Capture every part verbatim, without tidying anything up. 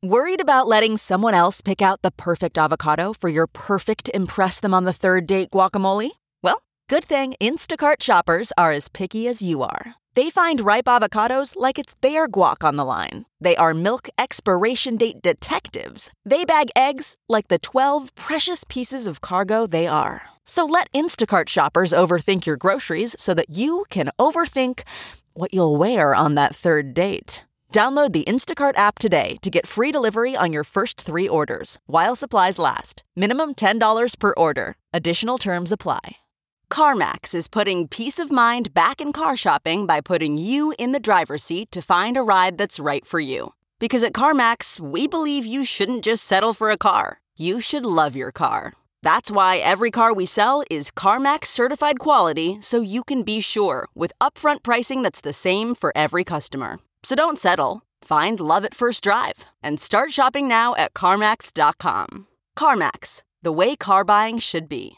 Worried about letting someone else pick out the perfect avocado for your perfect impress them on the third date guacamole? Well, good thing Instacart shoppers are as picky as you are. They find ripe avocados like it's their guac on the line. They are milk expiration date detectives. They bag eggs like the twelve precious pieces of cargo they are. So let Instacart shoppers overthink your groceries so that you can overthink what you'll wear on that third date. Download the Instacart app today to get free delivery on your first three orders, while supplies last. Minimum ten dollars per order. Additional terms apply. CarMax is putting peace of mind back in car shopping by putting you in the driver's seat to find a ride that's right for you. Because at CarMax, we believe you shouldn't just settle for a car. You should love your car. That's why every car we sell is CarMax certified quality, so you can be sure with upfront pricing that's the same for every customer. So don't settle. Find love at first drive and start shopping now at CarMax dot com. CarMax, the way car buying should be.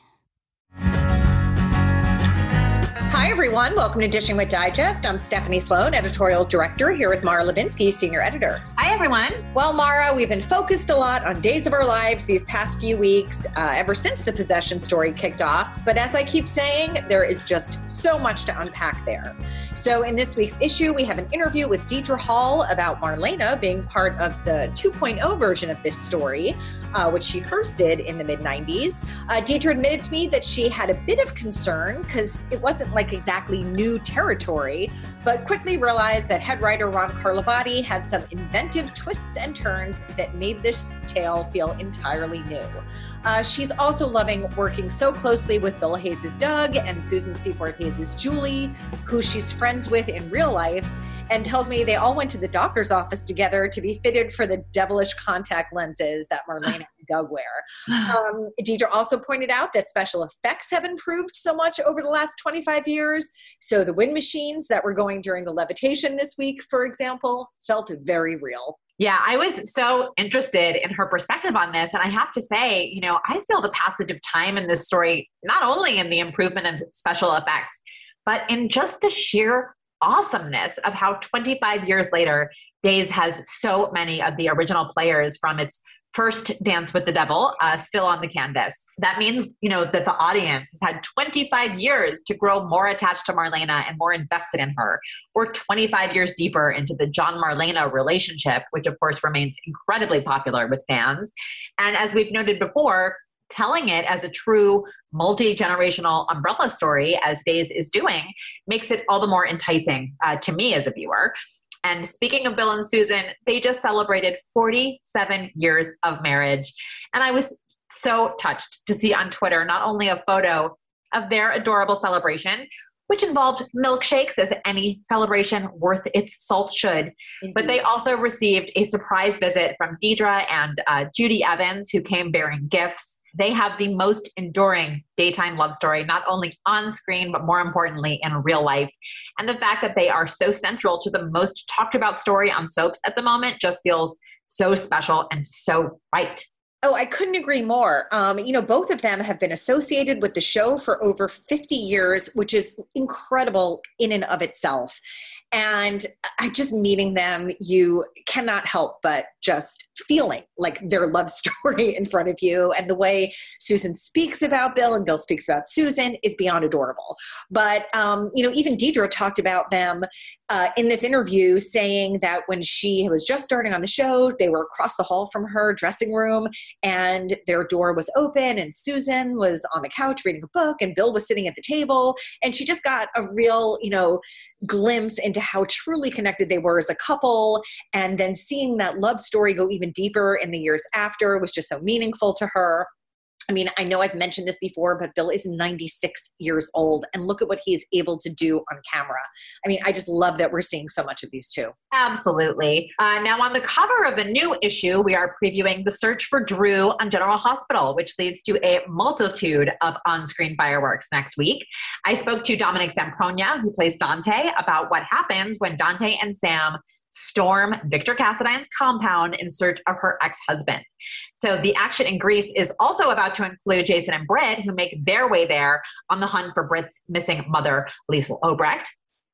Hi, everyone. Welcome to Dishing with Digest. I'm Stephanie Sloan, editorial director, here with Mara Levinsky, senior editor. Hi, everyone. Well, Mara, we've been focused a lot on Days of Our Lives these past few weeks, uh, ever since the possession story kicked off. But as I keep saying, there is just so much to unpack there. So in this week's issue, we have an interview with Deidre Hall about Marlena being part of the two point oh version of this story, uh, which she first did in the mid nineties. Uh, Deidre admitted to me that she had a bit of concern because it wasn't like exactly new territory, but quickly realized that head writer Ron Carlivati had some inventive twists and turns that made this tale feel entirely new. Uh, she's also loving working so closely with Bill Hayes' Doug and Susan Seaforth Hayes' Julie, who she's friends with in real life, and tells me they all went to the doctor's office together to be fitted for the devilish contact lenses that Marlena and Doug wear. Um, Deidre also pointed out that special effects have improved so much over the last twenty-five years. So the wind machines that were going during the levitation this week, for example, felt very real. Yeah, I was so interested in her perspective on this. And I have to say, you know, I feel the passage of time in this story, not only in the improvement of special effects, but in just the sheer awesomeness of how twenty-five years later, Days has so many of the original players from its first Dance with the Devil uh, still on the canvas. That means, you know, that the audience has had twenty-five years to grow more attached to Marlena and more invested in her. We're twenty-five years deeper into the John-Marlena relationship, which of course remains incredibly popular with fans. And as we've noted before, telling it as a true multi-generational umbrella story, as Days is doing, makes it all the more enticing uh, to me as a viewer. And speaking of Bill and Susan, they just celebrated forty-seven years of marriage. And I was so touched to see on Twitter not only a photo of their adorable celebration, which involved milkshakes, as any celebration worth its salt should, Indeed. But they also received a surprise visit from Deidre and uh, Judy Evans, who came bearing gifts. They have the most enduring daytime love story, not only on screen, but more importantly, in real life. And the fact that they are so central to the most talked about story on soaps at the moment just feels so special and so right. Oh, I couldn't agree more. Um, you know, both of them have been associated with the show for over fifty years, which is incredible in and of itself. And I just meeting them, you cannot help but just feeling like their love story in front of you. And the way Susan speaks about Bill and Bill speaks about Susan is beyond adorable. But, um, you know, even Deidre talked about them uh, in this interview, saying that when she was just starting on the show, they were across the hall from her dressing room and their door was open and Susan was on the couch reading a book and Bill was sitting at the table. And she just got a real, you know, glimpse into how truly connected they were as a couple. And then seeing that love story go even deeper in the years after was just so meaningful to her. I mean, I know I've mentioned this before, but Bill is ninety-six years old and look at what he's able to do on camera. I mean, I just love that we're seeing so much of these two. Absolutely. Uh, now on the cover of a new issue, we are previewing The Search for Drew on General Hospital, which leads to a multitude of on-screen fireworks next week. I spoke to Dominic Zampronia, who plays Dante, about what happens when Dante and Sam storm Victor Cassadine's compound in search of her ex-husband. So the action in Greece is also about to include Jason and Britt, who make their way there on the hunt for Britt's missing mother, Liesl Obrecht.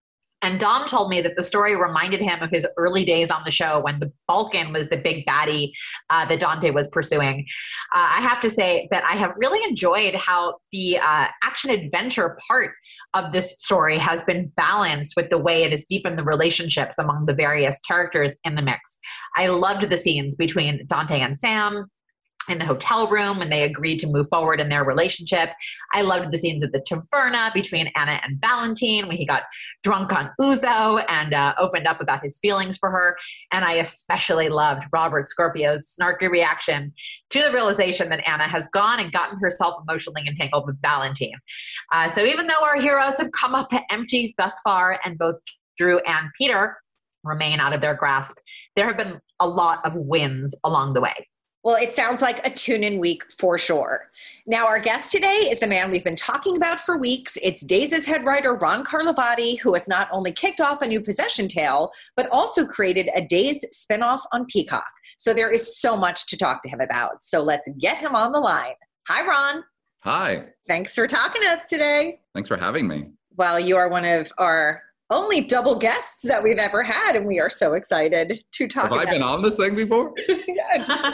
And Dom told me that the story reminded him of his early days on the show when the Balkan was the big baddie uh, that Dante was pursuing. Uh, I have to say that I have really enjoyed how the uh, action-adventure part of this story has been balanced with the way it has deepened the relationships among the various characters in the mix. I loved the scenes between Dante and Sam in the hotel room when they agreed to move forward in their relationship. I loved the scenes at the taverna between Anna and Valentine when he got drunk on ouzo and uh, opened up about his feelings for her. And I especially loved Robert Scorpio's snarky reaction to the realization that Anna has gone and gotten herself emotionally entangled with Valentine. Uh, so even though our heroes have come up empty thus far and both Drew and Peter remain out of their grasp, there have been a lot of wins along the way. Well, it sounds like a tune-in week for sure. Now, our guest today is the man we've been talking about for weeks. It's Days' head writer, Ron Carlivati, who has not only kicked off a new possession tale, but also created a Days spinoff on Peacock. So there is so much to talk to him about. So let's get him on the line. Hi, Ron. Hi. Thanks for talking to us today. Thanks for having me. Well, you are one of our only double guests that we've ever had, and we are so excited to talk Have about I been on this thing before? Yeah.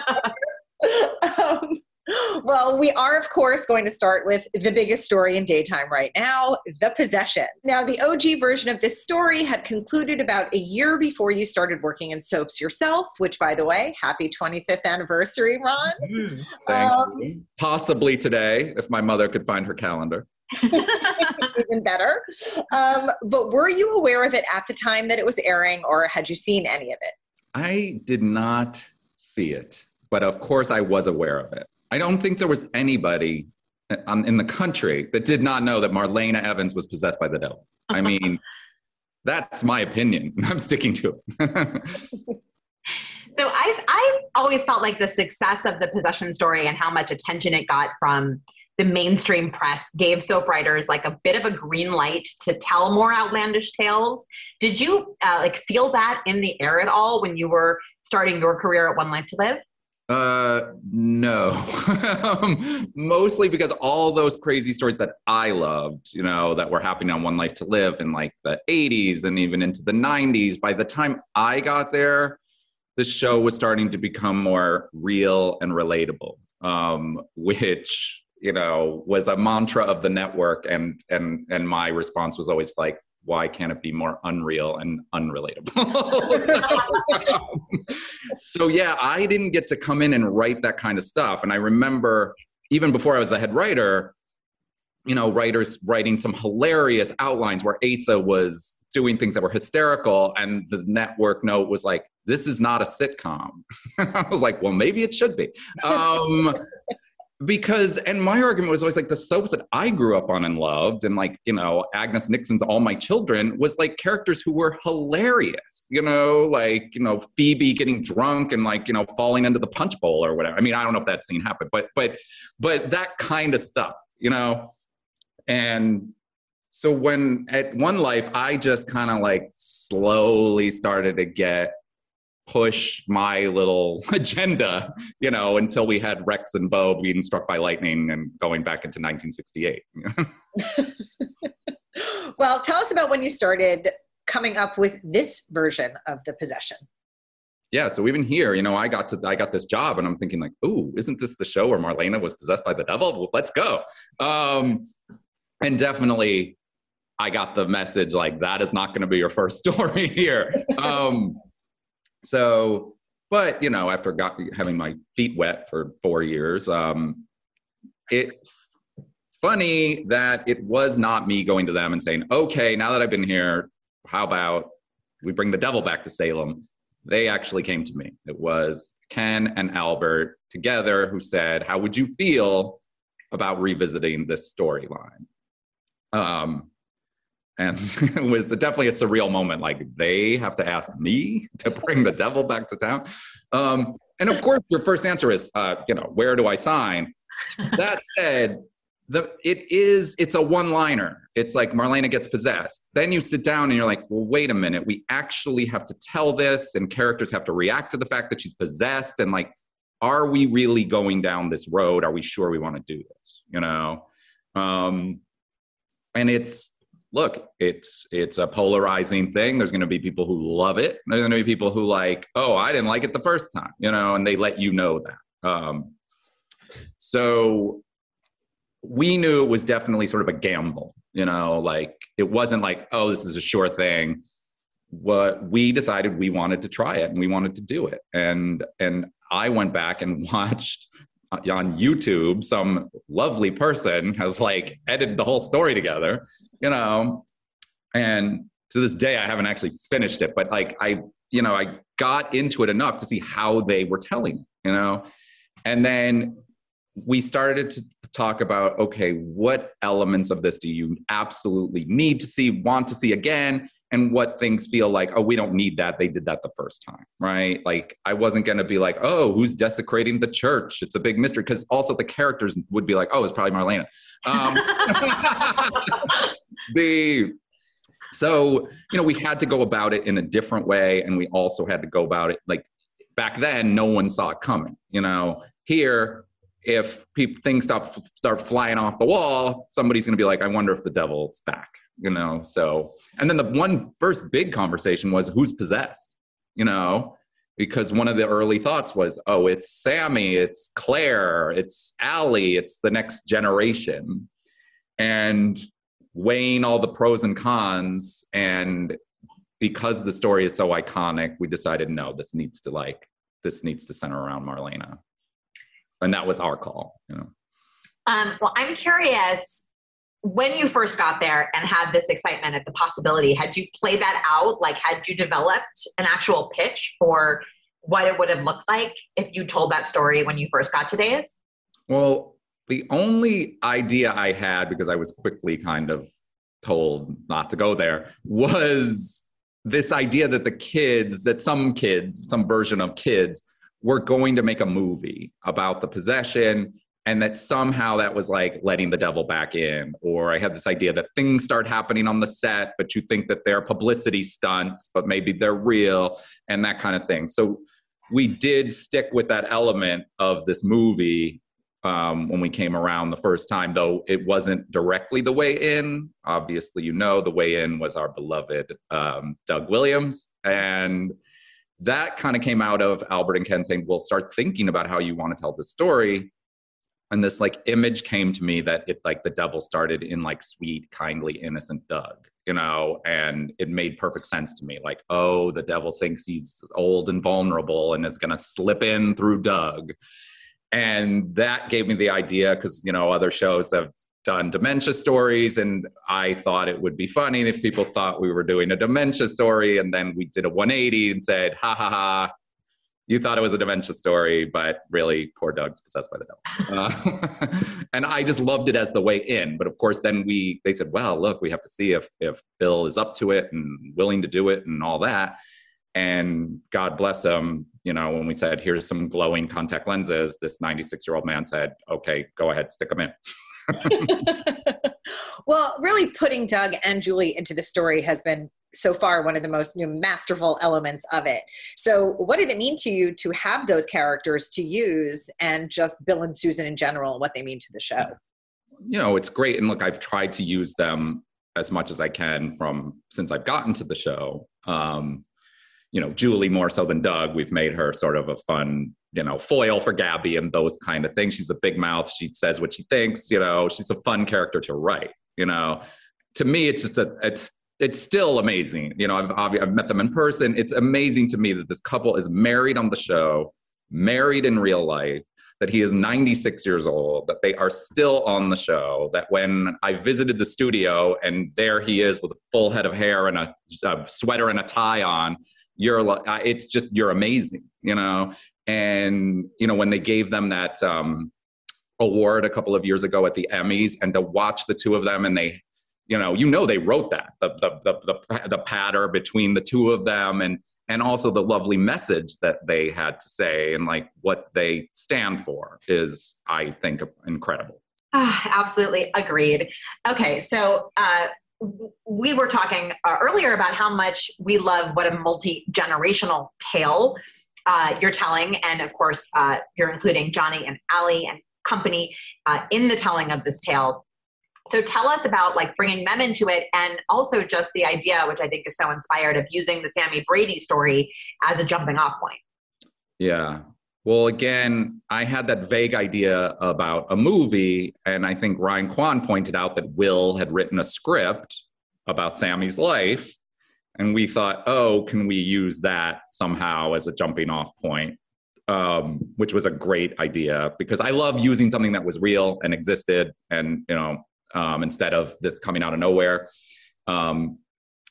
um, well, we are, of course, going to start with the biggest story in daytime right now, The Possession. Now, the O G version of this story had concluded about a year before you started working in soaps yourself, which, by the way, happy twenty-fifth anniversary, Ron. Mm, thank um, you. Possibly today, if my mother could find her calendar. Even better. Um, but were you aware of it at the time that it was airing, or had you seen any of it? I did not see it, but of course I was aware of it. I don't think there was anybody in the country that did not know that Marlena Evans was possessed by the devil. I mean, that's my opinion. I'm sticking to it. So I've, I've always felt like the success of the Possession story and how much attention it got from the mainstream press gave soap writers like a bit of a green light to tell more outlandish tales. Did you uh, like feel that in the air at all when you were starting your career at One Life to Live? Uh, no, mostly because all those crazy stories that I loved, you know, that were happening on One Life to Live in like the eighties and even into the nineties, by the time I got there, the show was starting to become more real and relatable, um, which, you know, was a mantra of the network. And, and, and my response was always like, why can't it be more unreal and unrelatable? so, um, so yeah, I didn't get to come in and write that kind of stuff. And I remember even before I was the head writer, you know, writers writing some hilarious outlines where Asa was doing things that were hysterical. And the network note was like, this is not a sitcom. I was like, well, maybe it should be. Um, Because, and my argument was always like the soaps that I grew up on and loved, and like, you know, Agnes Nixon's All My Children was like characters who were hilarious, you know, like, you know, Phoebe getting drunk and like, you know, falling into the punch bowl or whatever. I mean, I don't know if that scene happened, but, but, but that kind of stuff, you know? And so when at One Life, I just kind of like slowly started to get push my little agenda, you know, until we had Rex and Bo being struck by lightning and going back into nineteen sixty-eight. Well, tell us about when you started coming up with this version of The Possession. Yeah, so even here, you know, I got to I got this job and I'm thinking like, ooh, isn't this the show where Marlena was possessed by the devil? Well, let's go. Um, and definitely I got the message like, that is not going to be your first story here. Um, So, but, you know, after got, having my feet wet for four years, um, it's funny that it was not me going to them and saying, okay, now that I've been here, how about we bring the devil back to Salem? They actually came to me. It was Ken and Albert together who said, how would you feel about revisiting this storyline? Um, And it was definitely a surreal moment. Like, they have to ask me to bring the devil back to town. Um, and of course, your first answer is, uh, you know, where do I sign? That said, the it is, it's a one-liner. It's like Marlena gets possessed. Then you sit down and you're like, well, wait a minute. We actually have to tell this, and characters have to react to the fact that she's possessed. And like, are we really going down this road? Are we sure we want to do this? You know? Um, and it's, look, it's it's a polarizing thing. There's going to be people who love it. There's going to be people who like, oh, I didn't like it the first time, you know, and they let you know that. Um, so we knew it was definitely sort of a gamble, you know, like it wasn't like, oh, this is a sure thing. What we decided we wanted to try it and we wanted to do it. And, and I went back and watched on YouTube, some lovely person has like edited the whole story together, you know, and to this day, I haven't actually finished it, but like I, you know, I got into it enough to see how they were telling it, you know, and then we started to talk about, okay, what elements of this do you absolutely need to see, want to see again? And what things feel like, oh, we don't need that. They did that the first time, right? Like, I wasn't going to be like, oh, who's desecrating the church? It's a big mystery. Because also the characters would be like, oh, it's probably Marlena. Um, the So, you know, we had to go about it in a different way. And we also had to go about it, like, back then, no one saw it coming. You know, here, if people, things stop, start flying off the wall, somebody's going to be like, I wonder if the devil's back. You know, so, and then the one first big conversation was who's possessed, you know, because one of the early thoughts was, oh, it's Sammy, it's Claire, it's Allie, it's the next generation. And weighing all the pros and cons, and because the story is so iconic, we decided, no, this needs to like, this needs to center around Marlena. And that was our call, you know. Um, well, I'm curious, when you first got there and had this excitement at the possibility, had you played that out? Like, had you developed an actual pitch for what it would have looked like if you told that story when you first got to Days? Well, the only idea I had, because I was quickly kind of told not to go there, was this idea that the kids, that some kids, some version of kids, were going to make a movie about the possession. And that somehow that was like letting the devil back in. Or I had this idea that things start happening on the set, but you think that they're publicity stunts, but maybe they're real, and that kind of thing. So we did stick with that element of this movie um, when we came around the first time, though it wasn't directly the way in. Obviously, you know, the way in was our beloved um, Doug Williams. And that kind of came out of Albert and Ken saying, well, start thinking about how you want to tell the story. And this like image came to me that it like the devil started in like sweet, kindly, innocent Doug, you know, and it made perfect sense to me. Like, oh, the devil thinks he's old and vulnerable and is going to slip in through Doug. And that gave me the idea because, you know, other shows have done dementia stories. And I thought it would be funny if people thought we were doing a dementia story. And then we did a one eighty and said, ha ha ha. You thought it was a dementia story, but really, poor Doug's possessed by the devil. Uh, and I just loved it as the way in. But of course, then we they said, well, look, we have to see if if Bill is up to it and willing to do it and all that. And God bless him, you know, when we said, here's some glowing contact lenses, this ninety-six-year-old man said, okay, go ahead, stick them in. Well, really putting Doug and Julie into the story has been so far one of the most you know, masterful elements of it. So what did it mean to you to have those characters to use, and just Bill and Susan in general and what they mean to the show? You know, it's great. And look, I've tried to use them as much as I can from since I've gotten to the show. Um, you know, Julie more so than Doug. We've made her sort of a fun, you know, foil for Gabby and those kind of things. She's a big mouth. She says what she thinks, you know, she's a fun character to write, you know. To me, it's just, a, it's, it's still amazing. You know, I've, I've met them in person. It's amazing to me that this couple is married on the show, married in real life, that he is ninety-six years old, that they are still on the show, that when I visited the studio and there he is with a full head of hair and a, a sweater and a tie on, you're like, it's just, you're amazing, you know? And, you know, when they gave them that um, award a couple of years ago at the Emmys, and to watch the two of them, and they, you know, you know, they wrote that, the, the, the, the, the patter between the two of them, and, and also the lovely message that they had to say, and like what they stand for is, I think, incredible. Uh, absolutely agreed. Okay. So, uh, we were talking uh, earlier about how much we love what a multi-generational tale uh, you're telling. And of course, uh, you're including Johnny and Allie and company uh, in the telling of this tale. So tell us about like bringing them into it, and also just the idea, which I think is so inspired, of using the Sami Brady story as a jumping off point. Yeah. Well, again, I had that vague idea about a movie, and I think Ryan Kwan pointed out that Will had written a script about Sami's life, and we thought, oh, can we use that somehow as a jumping off point? Um, which was a great idea, because I love using something that was real and existed, and, you know, um, instead of this coming out of nowhere. Um,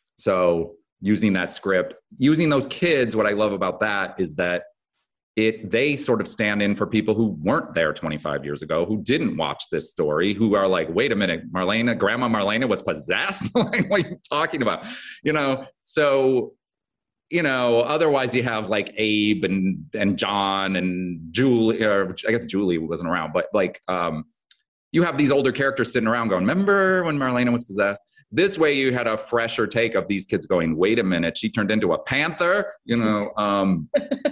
so using that script, using those kids, what I love about that is that it they sort of stand in for people who weren't there twenty-five years ago, who didn't watch this story, who are like, wait a minute, Marlena, Grandma Marlena was possessed? Like, what are you talking about? You know, so, you know, otherwise you have like Abe and, and John and Julie, or I guess Julie wasn't around, but like, um, you have these older characters sitting around going, remember when Marlena was possessed? This way you had a fresher take of these kids going, wait a minute, she turned into a panther, you know? Um,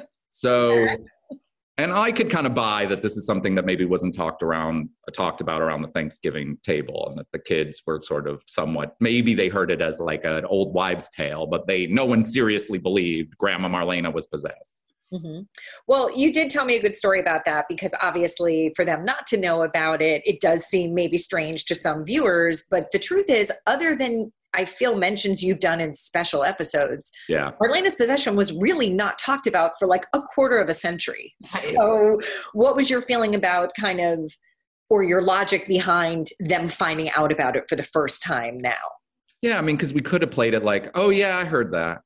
so, and I could kind of buy that this is something that maybe wasn't talked around, talked about around the Thanksgiving table, and that the kids were sort of somewhat, maybe they heard it as like an old wives' tale, but they, no one seriously believed Grandma Marlena was possessed. Mm-hmm. Well, you did tell me a good story about that, because obviously for them not to know about it, it does seem maybe strange to some viewers. But the truth is, other than I feel mentions you've done in special episodes, yeah, Marlena's possession was really not talked about for like a quarter of a century. So what was your feeling about kind of, or your logic behind them finding out about it for the first time now? Yeah, I mean, because we could have played it like, oh yeah, I heard that.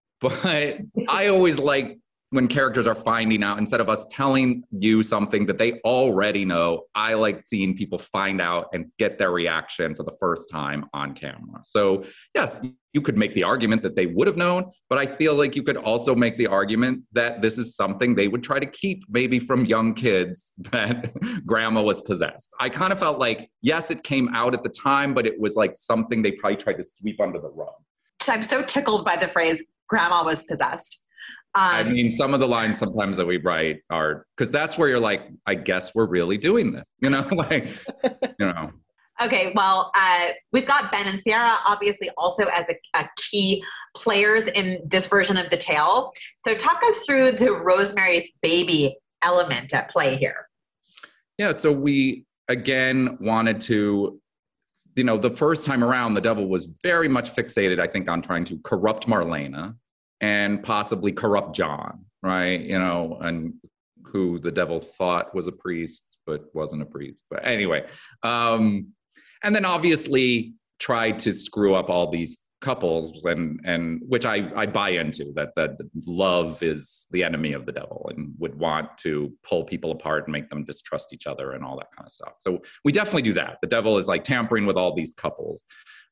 But I always like when characters are finding out, instead of us telling you something that they already know, I like seeing people find out and get their reaction for the first time on camera. So yes, you could make the argument that they would have known, but I feel like you could also make the argument that this is something they would try to keep maybe from young kids, that Grandma was possessed. I kind of felt like, yes, it came out at the time, but it was like something they probably tried to sweep under the rug. I'm so tickled by the phrase, Grandma was possessed. Um, I mean, some of the lines sometimes that we write are, because that's where you're like, I guess we're really doing this, you know, like, you know. Okay, well, uh, we've got Ben and Ciara obviously also as a, a key players in this version of the tale. So talk us through the Rosemary's Baby element at play here. Yeah, so we, again, wanted to, you know, the first time around, the devil was very much fixated, I think, on trying to corrupt Marlena and possibly corrupt John, right? You know, and who the devil thought was a priest, but wasn't a priest. But anyway, um, and then obviously tried to screw up all these couples, and and which I, I buy into, that that love is the enemy of the devil and would want to pull people apart and make them distrust each other and all that kind of stuff. So we definitely do that. The devil is like tampering with all these couples.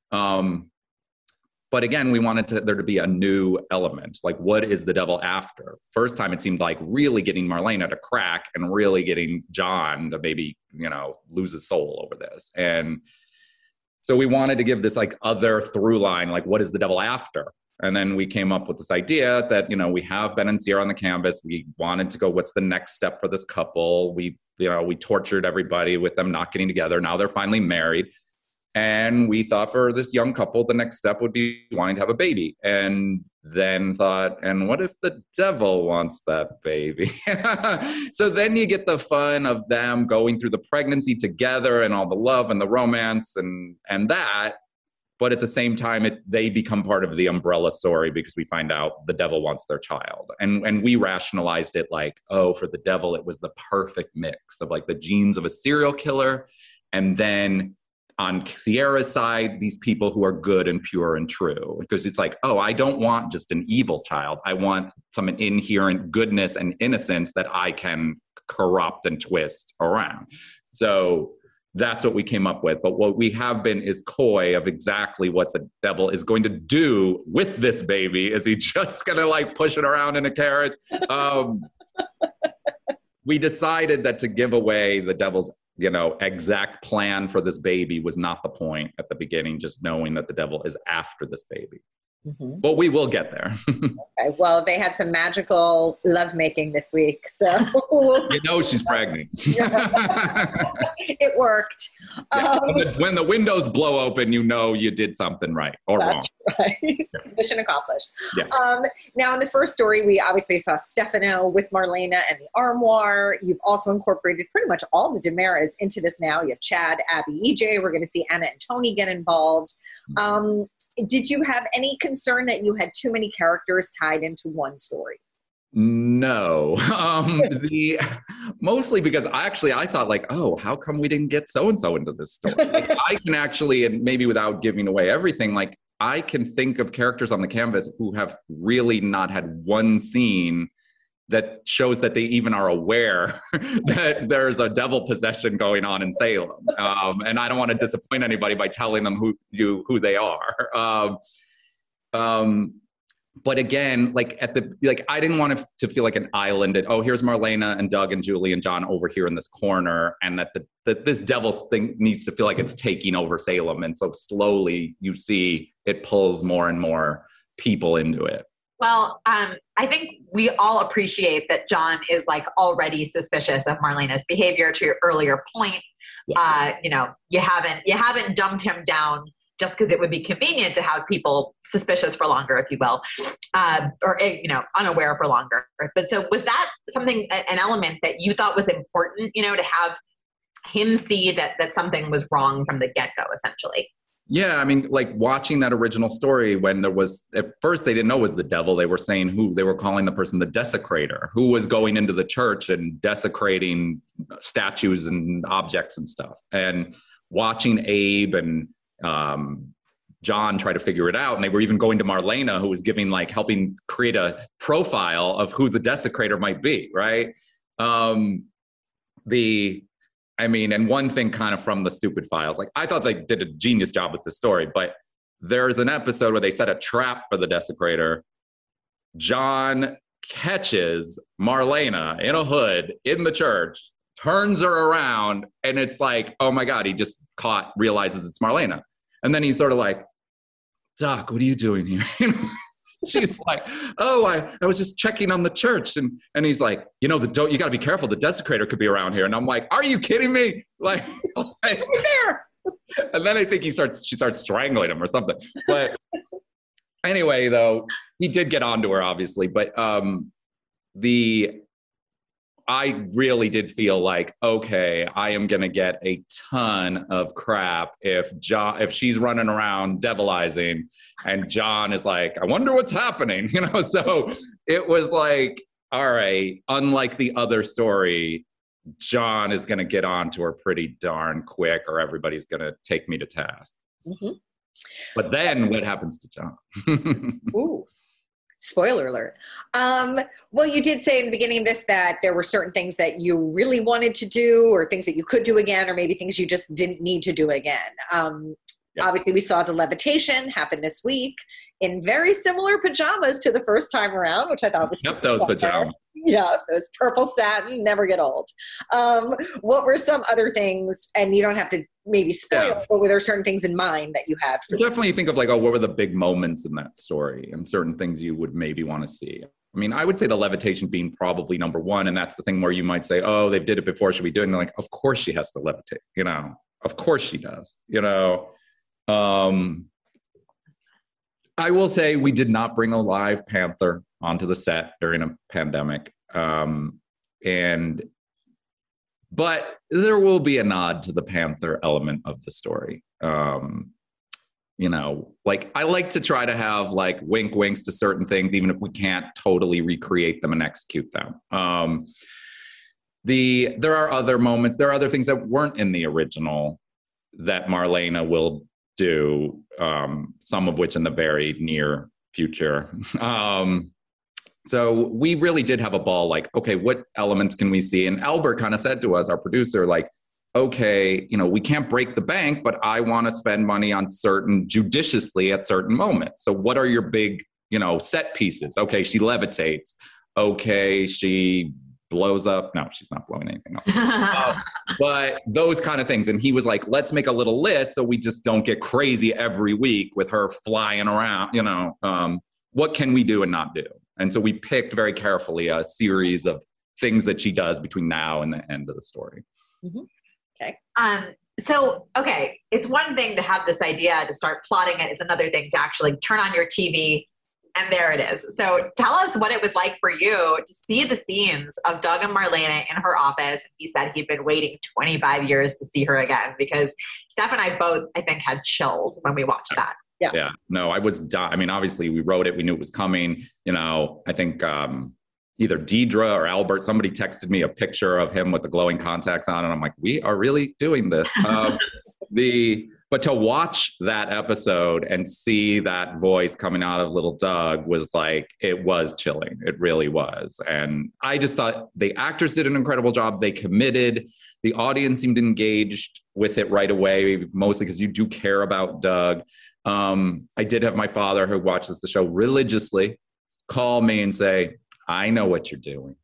Um, But again, we wanted to, there to be a new element. Like, what is the devil after? First time, it seemed like really getting Marlena to crack and really getting John to maybe, you know, lose his soul over this. And so we wanted to give this like other through line, like, what is the devil after? And then we came up with this idea that, you know, we have Ben and Ciara on the canvas. We wanted to go, what's the next step for this couple? We, you know, we tortured everybody with them not getting together. Now they're finally married. And we thought for this young couple, the next step would be wanting to have a baby. And then thought, and what if the devil wants that baby? So then you get the fun of them going through the pregnancy together and all the love and the romance and, and that. But at the same time, it, they become part of the umbrella story, because we find out the devil wants their child. And, and we rationalized it like, oh, for the devil, it was the perfect mix of like the genes of a serial killer, and then on Ciara's side, these people who are good and pure and true. Because it's like, oh, I don't want just an evil child. I want some inherent goodness and innocence that I can corrupt and twist around. So that's what we came up with. But what we have been is coy of exactly what the devil is going to do with this baby. Is he just going to like push it around in a carriage? Um, we decided that to give away the devil's, you know, exact plan for this baby was not the point at the beginning, just knowing that the devil is after this baby. Mm-hmm. Well, we will get there. Okay. Well, they had some magical lovemaking this week, so you know she's pregnant. It worked. Yeah. Um, when, the, when the windows blow open, you know you did something right or that's wrong. Right. Yeah. Mission accomplished. Yeah. Um, now, in the first story, we obviously saw Stefano with Marlena and the Armoire. You've also incorporated pretty much all the DiMeras into this now. You have Chad, Abby, E J. We're going to see Anna and Tony get involved. Um, did you have any concern that you had too many characters tied into one story? No, um, the mostly because I actually I thought like, oh, how come we didn't get so and so into this story? Like, I can actually, and maybe without giving away everything, like I can think of characters on the canvas who have really not had one scene that shows that they even are aware that there's a devil possession going on in Salem, um, and I don't want to disappoint anybody by telling them who you who they are. Um, um, But again, like at the, like, I didn't want to, to feel like an island and, oh, here's Marlena and Doug and Julie and John over here in this corner. And that the, that this devil's thing needs to feel like it's taking over Salem. And so slowly you see it pulls more and more people into it. Well, um, I think we all appreciate that John is like already suspicious of Marlena's behavior. To your earlier point, yeah. uh, you know, you haven't, you haven't dumped him down just because it would be convenient to have people suspicious for longer, if you will, uh, or, you know, unaware for longer. But so was that something, an element that you thought was important, you know, to have him see that that something was wrong from the get-go, essentially? Yeah, I mean, like watching that original story when there was, at first they didn't know it was the devil. They were saying who, they were calling the person the desecrator, who was going into the church and desecrating statues and objects and stuff. And watching Abe and um, John try to figure it out. And they were even going to Marlena, who was giving, like, helping create a profile of who the desecrator might be, right? Um, the, I mean, and one thing kind of from the stupid files, like I thought they did a genius job with the story, but there's an episode where they set a trap for the desecrator. John catches Marlena in a hood in the church, turns her around, and it's like, oh my God, he just caught, realizes it's Marlena. And then he's sort of like, Doc, what are you doing here? She's like, oh, I, I was just checking on the church. And and he's like, you know, the don't, you got to be careful. The desecrator could be around here. And I'm like, are you kidding me? Like, it's right there. And then I think he starts, she starts strangling him or something. But anyway, though, he did get onto her, obviously. But um, the, I really did feel like, okay, I am going to get a ton of crap if John, if she's running around devilizing and John is like, I wonder what's happening, you know? So it was like, all right, unlike the other story, John is going to get onto her pretty darn quick or everybody's going to take me to task. Mm-hmm. But then what happens to John? Ooh. Spoiler alert. Um, well, you did say in the beginning of this that there were certain things that you really wanted to do or things that you could do again, or maybe things you just didn't need to do again. Um, yeah. Obviously, we saw the levitation happen this week in very similar pajamas to the first time around, which I thought was Yep, those pajamas. Yeah, those purple satin, never get old. Um, what were some other things, and you don't have to maybe spoil, yeah. but were there certain things in mind that you had? For Definitely think of like, oh, what were the big moments in that story and certain things you would maybe want to see. I mean, I would say the levitation being probably number one, and that's the thing where you might say, oh, they did it before, should we do it? And like, of course she has to levitate, you know, of course she does, you know. Um, I will say we did not bring a live panther onto the set during a pandemic. Um, and, but there will be a nod to the panther element of the story. Um, you know, like I like to try to have like wink winks to certain things, even if we can't totally recreate them and execute them. Um, the, there are other moments, there are other things that weren't in the original that Marlena will do, um, some of which in the very near future. Um, so we really did have a ball, like, okay, what elements can we see? And Albert kind of said to us, our producer, like, okay, you know, we can't break the bank, but I want to spend money on certain, judiciously at certain moments. So what are your big, you know, set pieces? Okay, she levitates. Okay, she blows up. No, she's not blowing anything up. uh, but those kind of things. And he was like, let's make a little list so we just don't get crazy every week with her flying around, you know, um, what can we do and not do? And so we picked very carefully a series of things that she does between now and the end of the story. Mm-hmm. Okay. Um, so, okay, it's one thing to have this idea to start plotting it. It's another thing to actually turn on your T V and there it is. So tell us what it was like for you to see the scenes of Doug and Marlena in her office. He said he'd been waiting twenty-five years to see her again, because Steph and I both, I think, had chills when we watched that. Yeah. Yeah. No, I was, di- I mean, obviously we wrote it. We knew it was coming. You know, I think um, either Deidre or Albert, somebody texted me a picture of him with the glowing contacts on. And I'm like, we are really doing this. Um, the, but to watch that episode and see that voice coming out of little Doug was like, it was chilling. It really was. And I just thought the actors did an incredible job. They committed. The audience seemed engaged with it right away, mostly because you do care about Doug. Um, I did have my father, who watches the show religiously, call me and say, I know what you're doing.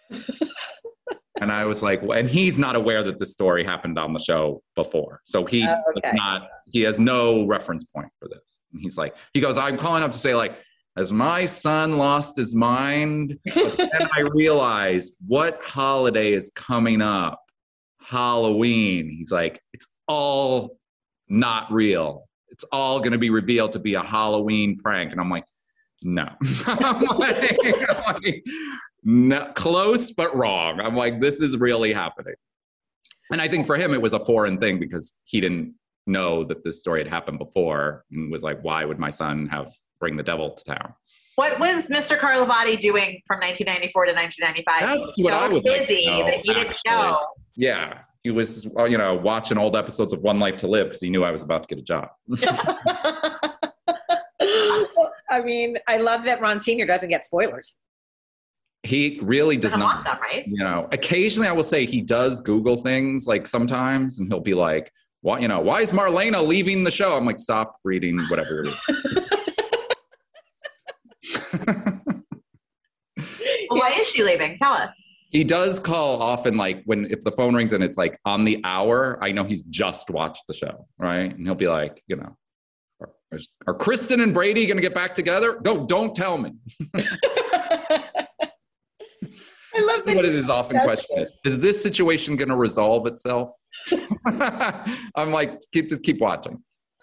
And I was like, and he's not aware that this story happened on the show before. So he oh, okay. it's not, he has no reference point for this. And he's like, he goes, I'm calling up to say, like, as my son lost his mind, but then I realized what holiday is coming up, Halloween. He's like, it's all not real. It's all going to be revealed to be a Halloween prank. And I'm like, no. I'm like, I'm like, no, close, but wrong. I'm like, this is really happening. And I think for him, it was a foreign thing because he didn't know that this story had happened before and was like, why would my son have bring the devil to town? What was Mister Carlovati doing from nineteen ninety-four to nineteen ninety-five? That's what so I would busy like to know, that he didn't actually. know. Yeah. He was, you know, watching old episodes of One Life to Live because he knew I was about to get a job. I mean, I love that Ron Senior doesn't get spoilers. He really does Doesn't not. want them, right? You know, occasionally I will say he does Google things like sometimes, and he'll be like, "Why, you know, why is Marlena leaving the show?" I'm like, "Stop reading whatever you're reading." Well, why is she leaving? Tell us. He does call often, like when if the phone rings and it's like on the hour. I know he's just watched the show, right? And he'll be like, you know, are, are Kristen and Brady going to get back together? Go, don't tell me. I love that. What his often question is, is this situation going to resolve itself? I'm like, keep, just keep watching.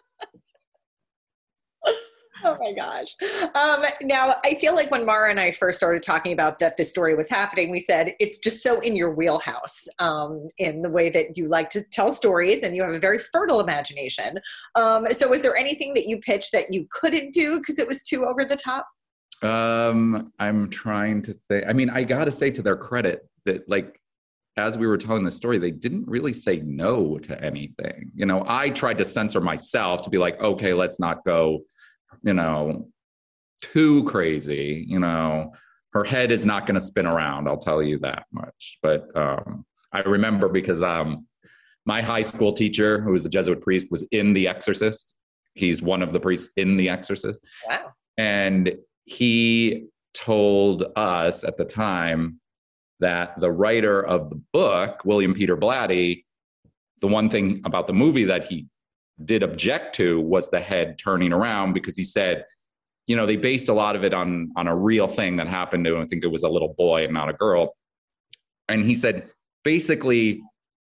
Oh my gosh. Um, now, I feel like when Mara and I first started talking about that this story was happening, we said it's just so in your wheelhouse um, in the way that you like to tell stories and you have a very fertile imagination. Um, so was there anything that you pitched that you couldn't do because it was too over the top? Um, I'm trying to think. I mean, I got to say to their credit that, like, as we were telling the story, they didn't really say no to anything. You know, I tried to censor myself to be like, okay, let's not go, you know, too crazy. You know, her head is not going to spin around. I'll tell you that much. But um, I remember because um, my high school teacher, who was a Jesuit priest, was in The Exorcist. He's one of the priests in The Exorcist. Wow. And he told us at the time that the writer of the book, William Peter Blatty, the one thing about the movie that he did object to was the head turning around, because he said, you know, they based a lot of it on, on a real thing that happened to him. I think it was a little boy and not a girl. And he said, basically,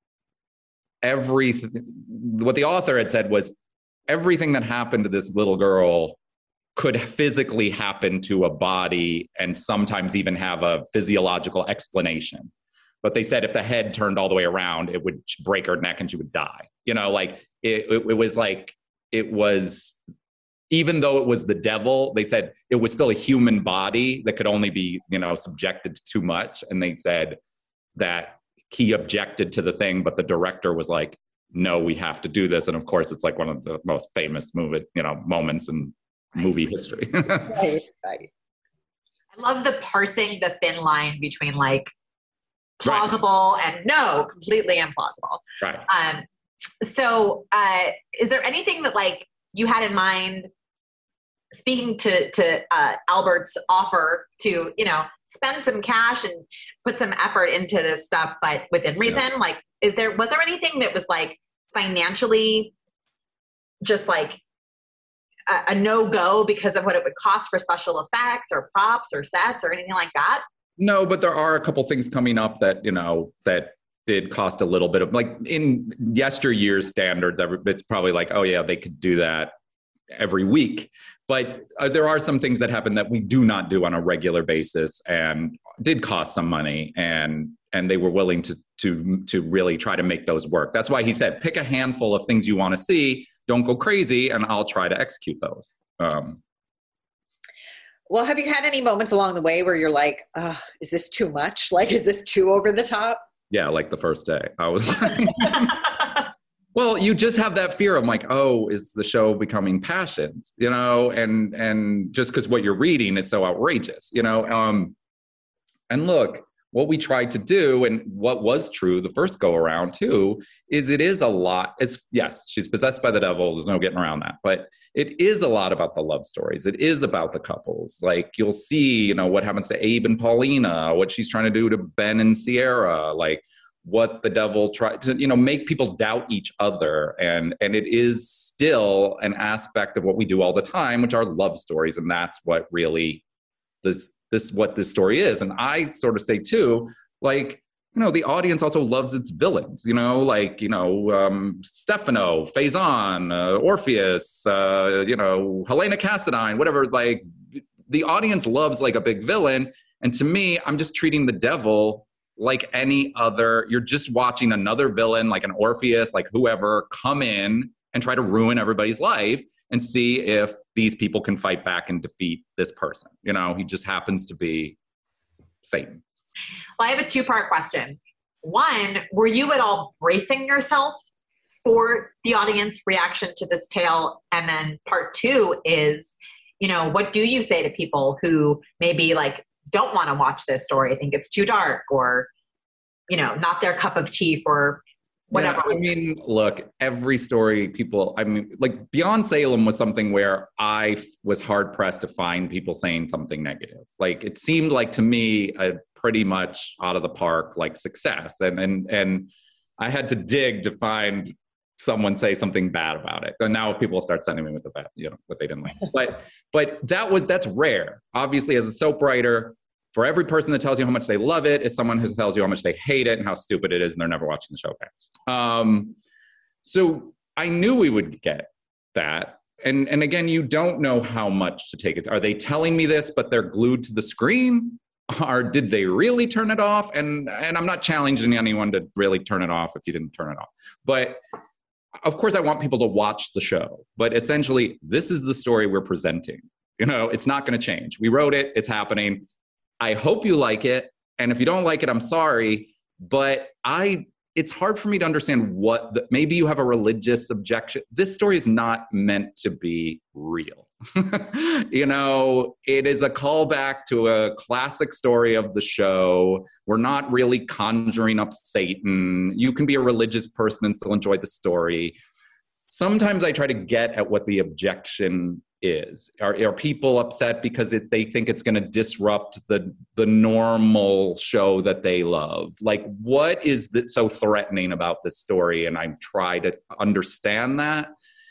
every, what the author had said was everything that happened to this little girl could physically happen to a body and sometimes even have a physiological explanation. But they said if the head turned all the way around, it would break her neck and she would die. You know, like it, it, it was like, it was, even though it was the devil, they said it was still a human body that could only be, you know, subjected to too much. And they said that he objected to the thing, but the director was like, no, we have to do this. And of course, it's like one of the most famous movie, you know, moments in movie history. Right, right. I love the parsing the thin line between like plausible right. and no, completely implausible. Right. Um, so uh, is there anything that like you had in mind speaking to, to uh, Albert's offer to, you know, spend some cash and put some effort into this stuff, but within reason, yeah. like, is there, was there anything that was like financially just like a, a no-go because of what it would cost for special effects or props or sets or anything like that? No, but there are a couple things coming up that, you know, that did cost a little bit of, like, in yesteryear's standards, it's probably like, oh yeah, they could do that every week. But uh, there are some things that happen that we do not do on a regular basis and did cost some money, and and they were willing to to to really try to make those work. That's why he said, pick a handful of things you want to see, don't go crazy, and I'll try to execute those. Um, well, have you had any moments along the way where you're like, oh, is this too much? Like, is this too over the top? Yeah, like the first day. I was like, well, you just have that fear of like, oh, is the show becoming passionate? You know, and and just because what you're reading is so outrageous, you know. Um, and look, what we tried to do, and what was true the first go around too, is it is a lot. It's yes, she's possessed by the devil. There's no getting around that. But it is a lot about the love stories. It is about the couples. Like, you'll see, you know, what happens to Abe and Paulina, what she's trying to do to Ben and Sierra, like what the devil tried to, you know, make people doubt each other. And, and it is still an aspect of what we do all the time, which are love stories. And that's what really this, this, what this story is. And I sort of say too, like, you know, the audience also loves its villains, you know, like, you know, um, Stefano, Faison, uh, Orpheus, uh, you know, Helena Cassadine, whatever, like the audience loves like a big villain. And to me, I'm just treating the devil like any other. You're just watching another villain, like an Orpheus, like whoever, come in and try to ruin everybody's life and see if these people can fight back and defeat this person. You know, he just happens to be Satan. Well, I have a two-part question. One, were you at all bracing yourself for the audience reaction to this tale? And then part two is, you know, what do you say to people who maybe like don't want to watch this story, think it's too dark, or, you know, not their cup of tea for whatever. Yeah, I mean, look, every story people, I mean, like Beyond Salem was something where I was hard pressed to find people saying something negative. Like, it seemed like to me a pretty much out of the park, like success. And, and, and I had to dig to find someone say something bad about it. And now people start sending me with the bad, you know, what they didn't like. But, but that was, that's rare. Obviously, as a soap writer, for every person that tells you how much they love it is someone who tells you how much they hate it and how stupid it is and they're never watching the show again. Um, so I knew we would get that. And, and again, you don't know how much to take it. Are they telling me this, but they're glued to the screen? Or did they really turn it off? And, and I'm not challenging anyone to really turn it off if you didn't turn it off. But of course, I want people to watch the show. But essentially, this is the story we're presenting. You know, it's not going to change. We wrote it. It's happening. I hope you like it. And if you don't like it, I'm sorry. But I, it's hard for me to understand what, the, maybe you have a religious objection. This story is not meant to be real. You know, it is a callback to a classic story of the show. We're not really conjuring up Satan. You can be a religious person and still enjoy the story. Sometimes I try to get at what the objection is. Are, are people upset because it, they think it's going to disrupt the the normal show that they love? Like, what is the, so threatening about this story? And I try to understand that.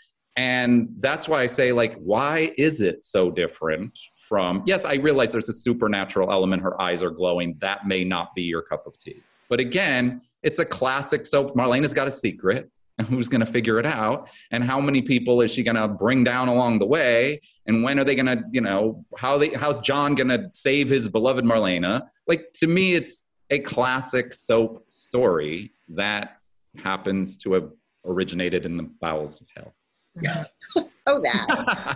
And that's why I say, like, why is it so different from, yes, I realize there's a supernatural element. Her eyes are glowing. That may not be your cup of tea. But again, it's a classic soap. Marlena's got a secret. Who's going to figure it out? And how many people is she going to bring down along the way? And when are they going to, you know, how they, how's John going to save his beloved Marlena? Like, to me, it's a classic soap story that happens to have originated in the bowels of hell. Yeah. Oh, that.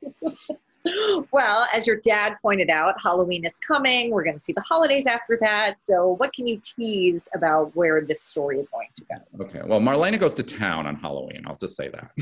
Well, as your dad pointed out, Halloween is coming. We're going to see the holidays after that. So what can you tease about where this story is going to go? Okay. Well, Marlena goes to town on Halloween. I'll just say that.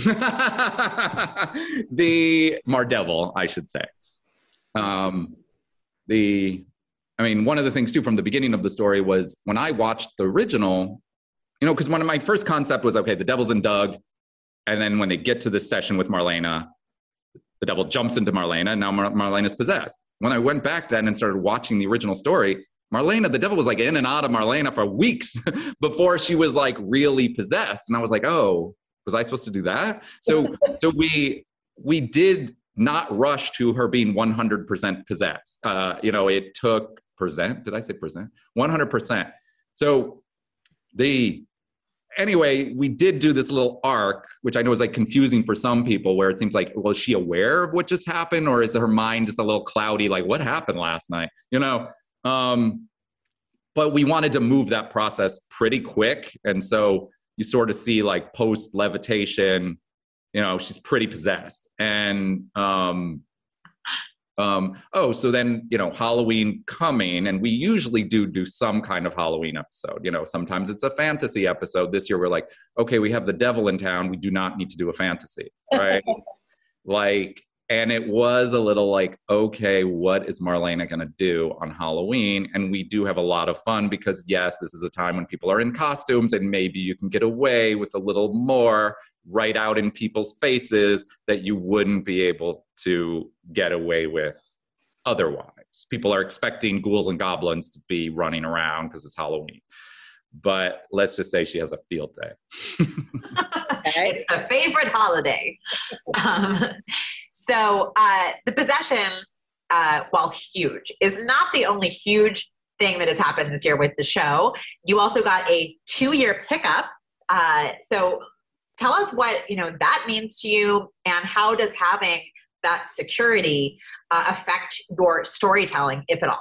The Mardevil, I should say. Um, the, I mean, one of the things too from the beginning of the story was when I watched the original, you know, because one of my first concept was, okay, the devil's in Doug. And then when they get to this session with Marlena, the devil jumps into Marlena, and now Mar- Marlena's possessed. When I went back then and started watching the original story, Marlena, the devil was like in and out of Marlena for weeks before she was like really possessed. And I was like, oh, was I supposed to do that? So, so we, we did not rush to her being one hundred percent possessed. Uh, you know, it took percent. Did I say percent? one hundred percent. So the, anyway, we did do this little arc, which I know is like confusing for some people, where it seems like, well, is she aware of what just happened? Or is her mind just a little cloudy? Like, what happened last night? You know? Um, but we wanted to move that process pretty quick. And so you sort of see like post levitation, you know, she's pretty possessed. And, um, um, oh, so then, you know, Halloween coming, and we usually do do some kind of Halloween episode. You know, sometimes it's a fantasy episode. This year we're like, okay, we have the devil in town. We do not need to do a fantasy, right? Like, and it was a little like, okay, what is Marlena going to do on Halloween? And we do have a lot of fun because, yes, this is a time when people are in costumes, and maybe you can get away with a little more right out in people's faces that you wouldn't be able to get away with otherwise. People are expecting ghouls and goblins to be running around because it's Halloween. But let's just say she has a field day. It's a favorite holiday. Um, so uh, the possession, uh, while huge, is not the only huge thing that has happened this year with the show. You also got a two-year pickup. Uh, so tell us what, you know, that means to you, and how does having that security uh, affect your storytelling, if at all?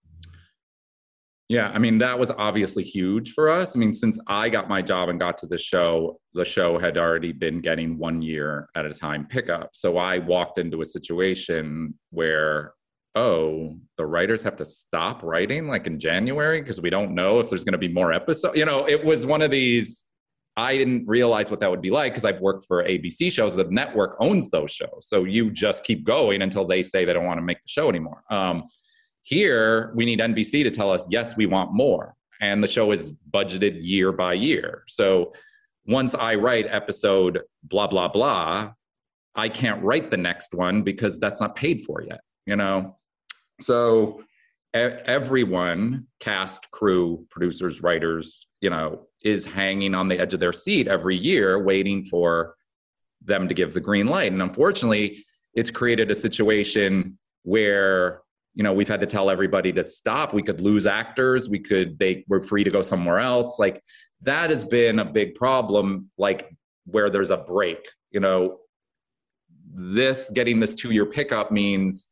Yeah, I mean, that was obviously huge for us. I mean, since I got my job and got to the show, the show had already been getting one year at a time pickup. So I walked into a situation where, oh, the writers have to stop writing like in January because we don't know if there's going to be more episodes. You know, it was one of these, I didn't realize what that would be like because I've worked for A B C shows. The network owns those shows. So you just keep going until they say they don't want to make the show anymore. Um, Here, we need N B C to tell us, yes, we want more. And the show is budgeted year by year. So once I write episode blah, blah, blah, I can't write the next one because that's not paid for yet, you know? So e- everyone, cast, crew, producers, writers, you know, is hanging on the edge of their seat every year waiting for them to give the green light. And unfortunately, it's created a situation where, you know, we've had to tell everybody to stop. We could lose actors. We could, they were free to go somewhere else. Like that has been a big problem, like where there's a break, you know, this getting this two-year pickup means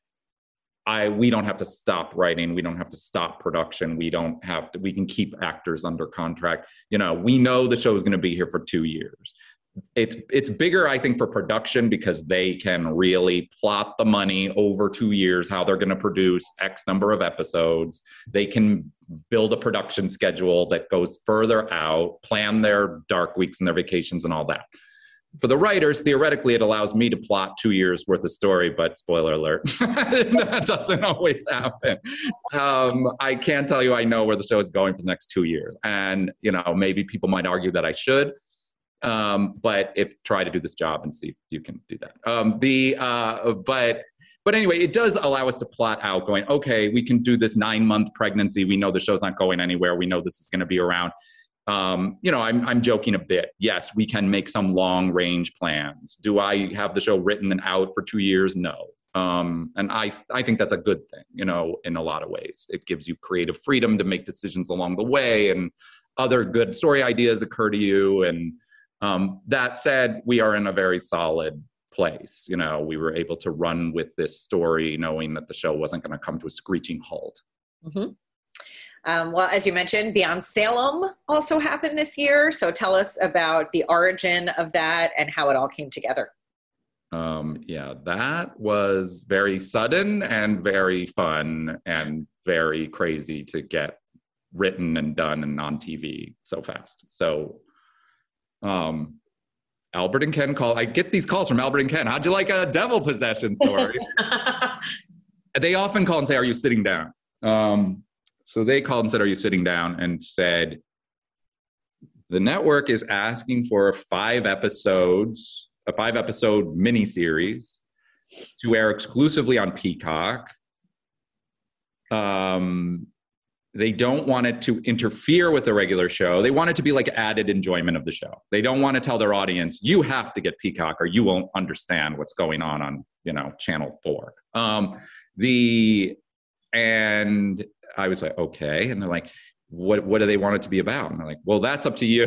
I, we don't have to stop writing. We don't have to stop production. We don't have to, we can keep actors under contract. You know, we know the show is going to be here for two years. It's it's bigger, I think, for production because they can really plot the money over two years, how they're going to produce X number of episodes. They can build a production schedule that goes further out, plan their dark weeks and their vacations and all that. For the writers, theoretically, it allows me to plot two years worth of story, but spoiler alert, that doesn't always happen. Um, I can't tell you I know where the show is going for the next two years. And, you know, maybe people might argue that I should. Um, but if try to do this job and see if you can do that. Um, the, uh, but, but anyway, it does allow us to plot out going, okay, we can do this nine month pregnancy. We know the show's not going anywhere. We know this is going to be around. Um, you know, I'm, I'm joking a bit. Yes, we can make some long range plans. Do I have the show written and out for two years? No. Um, and I, I think that's a good thing, you know, in a lot of ways. It gives you creative freedom to make decisions along the way, and other good story ideas occur to you. And, Um, that said, we are in a very solid place. You know, we were able to run with this story knowing that the show wasn't going to come to a screeching halt. Mm-hmm. Um, well, as you mentioned, Beyond Salem also happened this year. So tell us about the origin of that and how it all came together. Um, yeah, that was very sudden and very fun and very crazy to get written and done and on T V so fast. So Um, Albert and Ken call. I get these calls from Albert and Ken. How'd you like a devil possession story? They often call and say, "Are you sitting down?" Um, so they called and said, "Are you sitting down?" And said, "The network is asking for five episodes, a five episode miniseries to air exclusively on Peacock. Um, they don't want it to interfere with the regular show. They want it to be like added enjoyment of the show. They don't want to tell their audience, you have to get Peacock or you won't understand what's going on on, you know, Channel four. Um, the, and I was like, okay. And they're like, what, what do they want it to be about? And I'm like, well, that's up to you.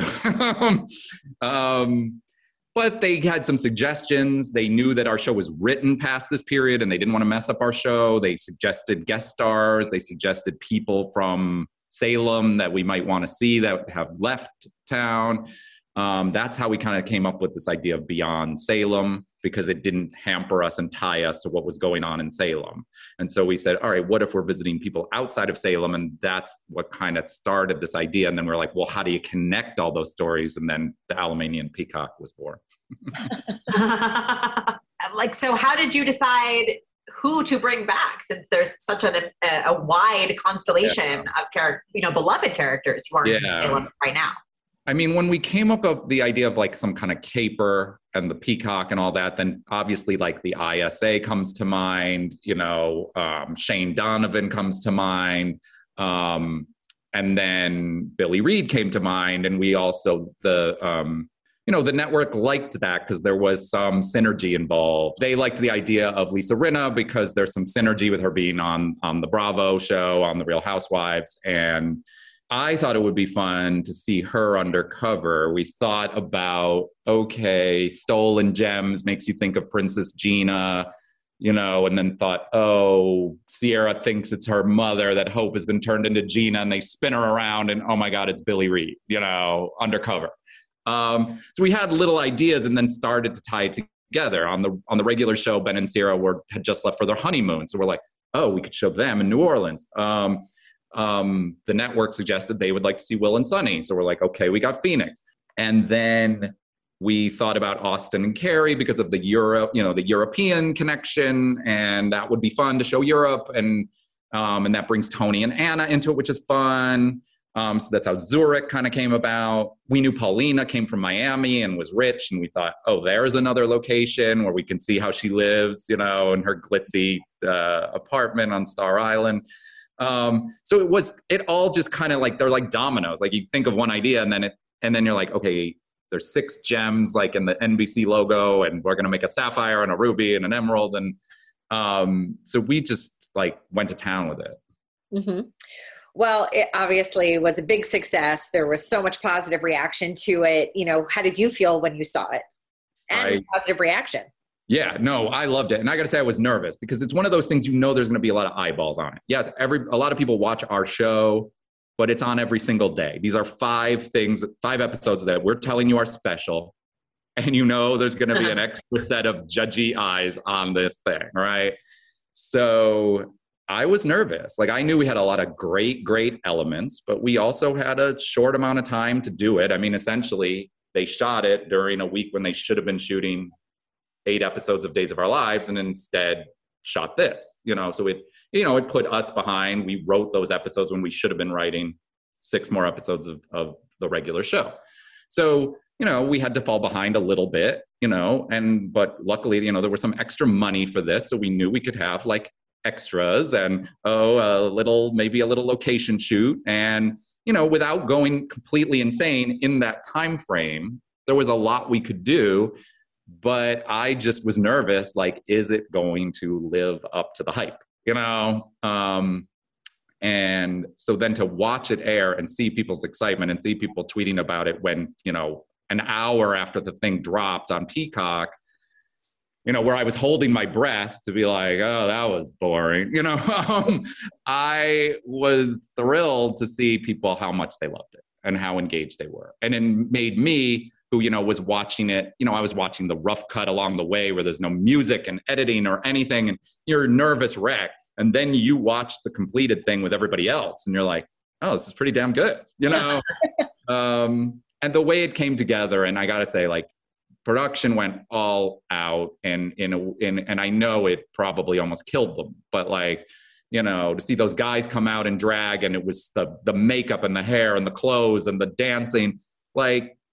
um, But they had some suggestions. They knew that our show was written past this period and they didn't want to mess up our show. They suggested guest stars. They suggested people from Salem that we might want to see that have left town. Um, that's how we kind of came up with this idea of Beyond Salem, because it didn't hamper us and tie us to what was going on in Salem. And so we said, all right, what if we're visiting people outside of Salem? And that's what kind of started this idea. And then we're like, well, how do you connect all those stories? And then the Alamanian Peacock was born. Like, so how did you decide who to bring back, since there's such a, a, a wide constellation yeah. of character, you know, beloved characters who are yeah. in Salem right now? I mean, when we came up with the idea of like some kind of caper and the Peacock and all that, then obviously like the I S A comes to mind, you know, um, Shane Donovan comes to mind. Um, and then Billy Reed came to mind. And we also, the, um, you know, the network liked that because there was some synergy involved. They liked the idea of Lisa Rinna because there's some synergy with her being on, on the Bravo show, on the Real Housewives. And I thought it would be fun to see her undercover. We thought about, okay, Stolen Gems makes you think of Princess Gina, you know, and then thought, oh, Sierra thinks it's her mother, that Hope has been turned into Gina, and they spin her around and, oh my God, it's Billy Reed, you know, undercover. Um, so we had little ideas and then started to tie it together. On the on the regular show, Ben and Sierra were had just left for their honeymoon. So we're like, oh, we could show them in New Orleans. Um, um, the network suggested they would like to see Will and Sonny. So we're like, okay, we got Phoenix. And then we thought about Austin and Carrie because of the Europe, you know, the European connection, and that would be fun to show Europe. And um, and that brings Tony and Anna into it, which is fun. Um, so that's how Zurich kind of came about. We knew Paulina came from Miami and was rich, and we thought, oh, there's another location where we can see how she lives, you know, in her glitzy uh, apartment on Star Island. Um, so it was, it all just kind of like, they're like dominoes. Like you think of one idea and then it, and then you're like, okay, there's six gems like in the N B C logo, and we're going to make a sapphire and a ruby and an emerald. And um, so we just like went to town with it. Mm-hmm. Well, it obviously was a big success. There was so much positive reaction to it. You know, how did you feel when you saw it? And I, positive reaction. Yeah, no, I loved it. And I got to say I was nervous because it's one of those things, you know, there's going to be a lot of eyeballs on it. Yes, every a lot of people watch our show, but it's on every single day. These are five things, five episodes that we're telling you are special. And you know there's going to be an extra set of judgy eyes on this thing, right? So I was nervous. Like I knew we had a lot of great, great elements, but we also had a short amount of time to do it. I mean, essentially, they shot it during a week when they should have been shooting eight episodes of Days of Our Lives, and instead shot this, you know, so it, you know, it put us behind. We wrote those episodes when we should have been writing six more episodes of, of the regular show. So, you know, we had to fall behind a little bit, you know, and, but luckily, you know, there was some extra money for this. So we knew we could have like extras and, oh, a little, maybe a little location shoot. And, you know, without going completely insane in that time frame, there was a lot we could do. But I just was nervous, like, is it going to live up to the hype, you know? Um, and so then to watch it air and see people's excitement and see people tweeting about it when, you know, an hour after the thing dropped on Peacock, you know, where I was holding my breath to be like, oh, that was boring. You know, um, I was thrilled to see people, how much they loved it and how engaged they were. And it made me, who, you know, was watching it, you know, I was watching the rough cut along the way where there's no music and editing or anything, and you're a nervous wreck. And then you watch the completed thing with everybody else and you're like, oh, this is pretty damn good, you know? um, and the way it came together, and I got to say, like, production went all out, and in a, in, and I know it probably almost killed them, but like, you know, to see those guys come out in drag, and it was the the makeup and the hair and the clothes and the dancing, like,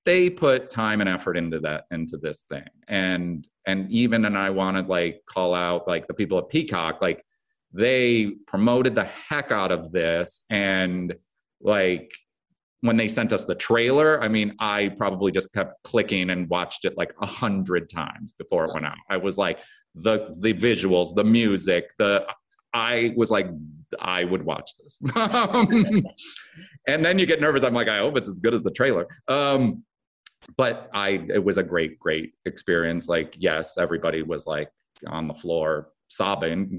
they put time and effort into that, into this thing. And, and even, and I want to like call out like the people at Peacock, like they promoted the heck out of this. And like, when they sent us the trailer, I mean, I probably just kept clicking and watched it like a hundred times before it went out. I was like, the the visuals, the music, the I was like, I would watch this. And then you get nervous. I'm like, I hope it's as good as the trailer. Um, but I, it was a great, great experience. Like, yes, everybody was like on the floor sobbing.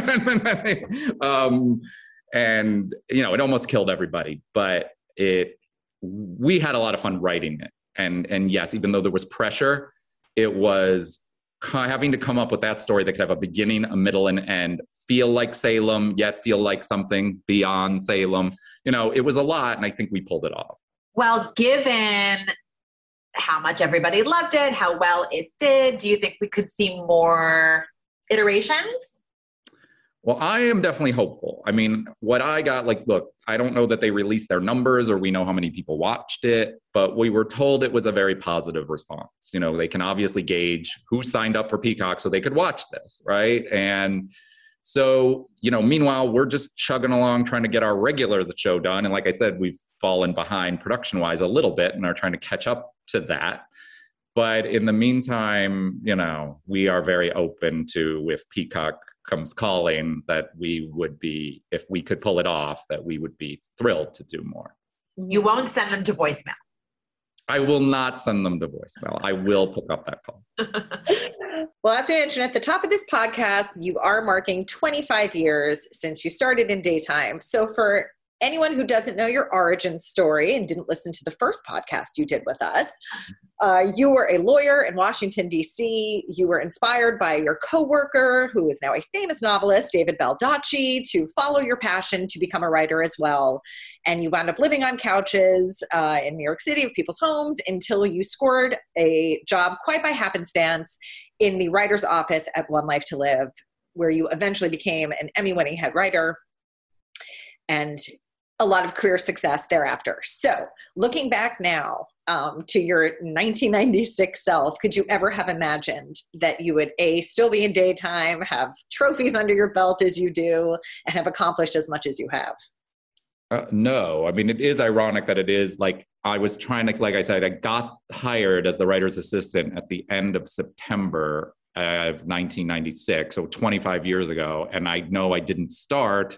um, and, you know, it almost killed everybody, but it, we had a lot of fun writing it. And, and yes, even though there was pressure, it was having to come up with that story that could have a beginning, a middle, and end, feel like Salem, yet feel like something beyond Salem. You know, it was a lot, and I think we pulled it off. Well, given how much everybody loved it, how well it did, do you think we could see more iterations? Well, I am definitely hopeful. I mean, what I got, like, look, I don't know that they released their numbers or we know how many people watched it, but we were told it was a very positive response. You know, they can obviously gauge who signed up for Peacock so they could watch this, right? And so, you know, meanwhile, we're just chugging along trying to get our regular the show done. And like I said, we've fallen behind production-wise a little bit and are trying to catch up to that. But in the meantime, you know, we are very open to, if Peacock comes calling, that we would be, if we could pull it off, that we would be thrilled to do more. You won't send them to voicemail. I will not send them to voicemail. I will pick up that call. Well, as we mentioned at the top of this podcast, you are marking twenty-five years since you started in daytime. So for anyone who doesn't know your origin story and didn't listen to the first podcast you did with us, uh, you were a lawyer in Washington, D C. You were inspired by your coworker, who is now a famous novelist, David Baldacci, to follow your passion to become a writer as well. And you wound up living on couches uh, in New York City of people's homes until you scored a job quite by happenstance in the writer's office at One Life to Live, where you eventually became an Emmy-winning head writer. And a lot of career success thereafter. So looking back now um, to your nineteen ninety-six self, could you ever have imagined that you would A, still be in daytime, have trophies under your belt as you do, and have accomplished as much as you have? Uh, no, I mean, it is ironic that it is like, I was trying to, like I said, I got hired as the writer's assistant at the end of September of nineteen ninety-six, so twenty-five years ago. And I know I didn't start